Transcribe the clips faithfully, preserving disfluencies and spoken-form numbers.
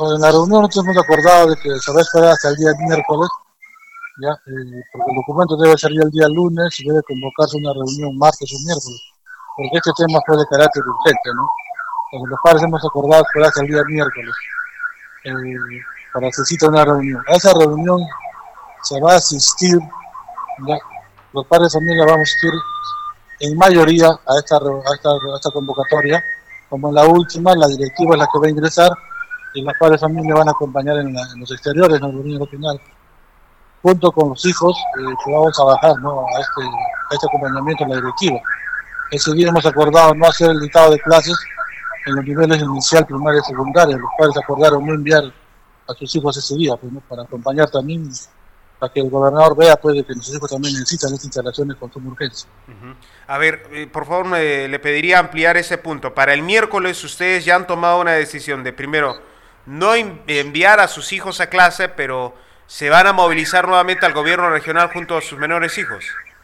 Bueno, en la reunión nosotros hemos acordado de que se va a esperar hasta el día miércoles, ya, eh, porque el documento debe salir el día lunes y debe convocarse una reunión martes o miércoles, porque este tema fue de carácter urgente, ¿no? Entonces, los padres hemos acordado esperar hasta el día miércoles eh, para que se cite una reunión. A esa reunión se va a asistir, ya, los padres de familia vamos a asistir en mayoría a esta, a esta, a esta convocatoria, como en la última, la directiva es la que va a ingresar y los padres de familia van a acompañar en, la, en los exteriores, en la reunión final, junto con los hijos eh, que vamos a bajar, ¿no?, a, este, a este acompañamiento en la directiva. Ese día hemos acordado no hacer el dictado de clases en los niveles inicial, primaria y secundaria. Los padres acordaron no enviar a sus hijos ese día, pues, ¿no?, para acompañar también, para que el gobernador vea, pues, de que nuestros hijos también necesitan estas instalaciones con suma urgencia. Uh-huh. A ver, eh, por favor, me, le pediría ampliar ese punto. Para el miércoles ustedes ya han tomado una decisión de, primero, no enviar a sus hijos a clase, pero se van a movilizar nuevamente al gobierno regional junto a sus menores hijos.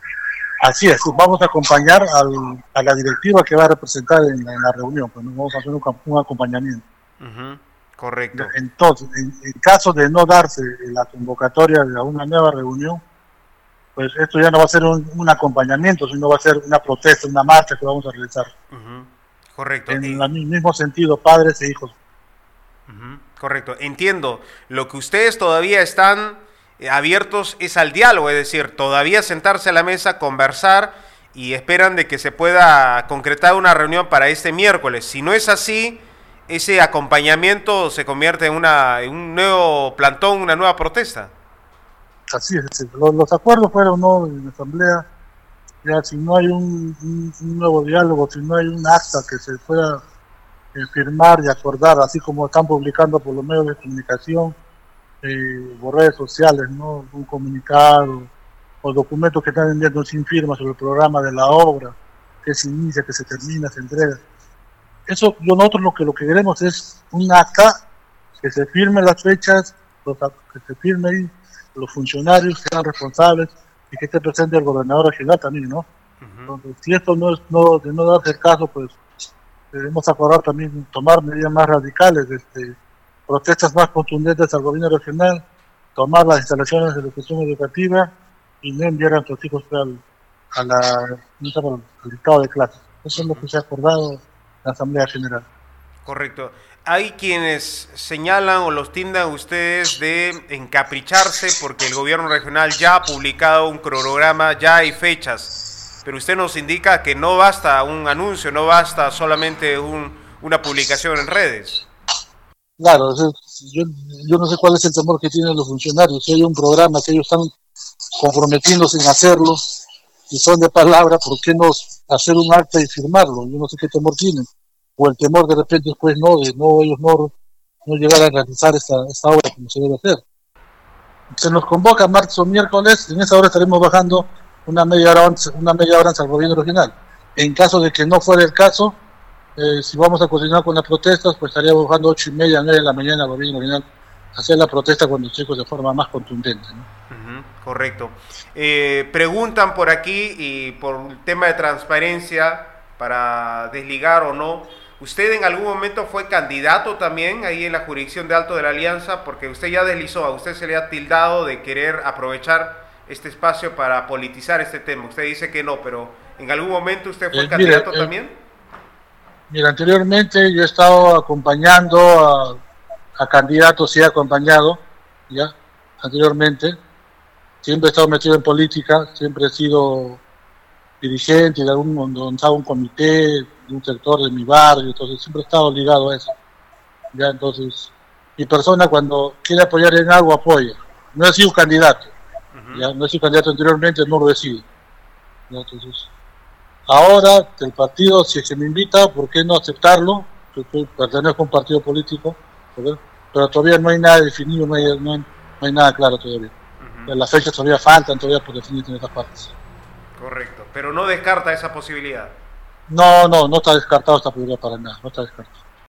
Así es, vamos a acompañar al, a la directiva que va a representar en la, en la reunión, pues nos vamos a hacer un, un acompañamiento. Uh-huh. Correcto. Entonces, en, en caso de no darse la convocatoria de una nueva reunión, pues esto ya no va a ser un, un acompañamiento, sino va a ser una protesta, una marcha que vamos a realizar. Uh-huh. Correcto. En y... el mismo sentido, padres e hijos. Uh-huh. Correcto, entiendo. Lo que ustedes todavía están abiertos es al diálogo, es decir, todavía sentarse a la mesa, conversar y esperan de que se pueda concretar una reunión para este miércoles. Si no es así, ese acompañamiento se convierte en, una, en un nuevo plantón, una nueva protesta. Así es, sí. Los, los acuerdos fueron, ¿no?, en la asamblea. Ya, si no hay un, un, un nuevo diálogo, si no hay un acta que se pueda eh, firmar y acordar, así como están publicando por los medios de comunicación, eh, por redes sociales, ¿no?, un comunicado o documentos que están enviando sin firma sobre el programa de la obra, que se inicia, que se termina, se entrega. Eso, yo, nosotros lo que lo que queremos es un acta que se firme las fechas, los, que se firme ahí los funcionarios que sean responsables y que esté presente el gobernador regional también, ¿no? Uh-huh. Entonces, si esto no es no, de no darse el caso, pues debemos acordar también tomar medidas más radicales, este, protestas más contundentes al gobierno regional, tomar las instalaciones de educación educativa y no enviar a nuestros hijos al, a la, al, al dictado de clases. Eso es lo que se ha acordado en la Asamblea General. Correcto. Hay quienes señalan o los tildan ustedes de encapricharse porque el gobierno regional ya ha publicado un cronograma, ya hay fechas, pero usted nos indica que no basta un anuncio, no basta solamente un, una publicación en redes. Claro, yo, yo no sé cuál es el temor que tienen los funcionarios. Si hay un programa que ellos están comprometiéndose en hacerlo y son de palabra, ¿por qué no hacer un acta y firmarlo? Yo no sé qué temor tienen. O el temor de repente después no, de no ellos no, no llegar a realizar esta, esta obra como se debe hacer. Se nos convoca martes o miércoles, en esa hora estaremos bajando una media hora, una media hora al gobierno regional. En caso de que no fuera el caso, eh, si vamos a continuar con las protestas, pues estaríamos bajando ocho y media, nueve de la mañana al gobierno regional, hacer la protesta con los chicos de forma más contundente, ¿no? Uh-huh, correcto. Eh, preguntan por aquí, y por el tema de transparencia, para desligar o no, ¿usted en algún momento fue candidato también ahí en la jurisdicción de Alto de la Alianza? Porque usted ya deslizó, a usted se le ha tildado de querer aprovechar este espacio para politizar este tema. Usted dice que no, pero ¿en algún momento usted fue eh, candidato mira, también? Eh, mira, anteriormente yo he estado acompañando a, a candidatos y he acompañado, ya, anteriormente. Siempre he estado metido en política, siempre he sido dirigente de algún, donde un comité de un sector de mi barrio, entonces siempre he estado ligado a eso. Ya, entonces, mi persona cuando quiere apoyar en algo, apoya. No he sido candidato, uh-huh. ya, no he sido candidato anteriormente, no lo he sido. Ya, entonces, ahora, el partido, si es que me invita, ¿por qué no aceptarlo? Yo pertenezco a un partido político, ¿verdad? Pero todavía no hay nada definido, no hay, no hay, no hay nada claro todavía. Uh-huh. Las fechas todavía faltan, todavía por definir en esas partes. Correcto, pero no descarta esa posibilidad. No, no, no está descartado esta posibilidad para nada, no está descartado.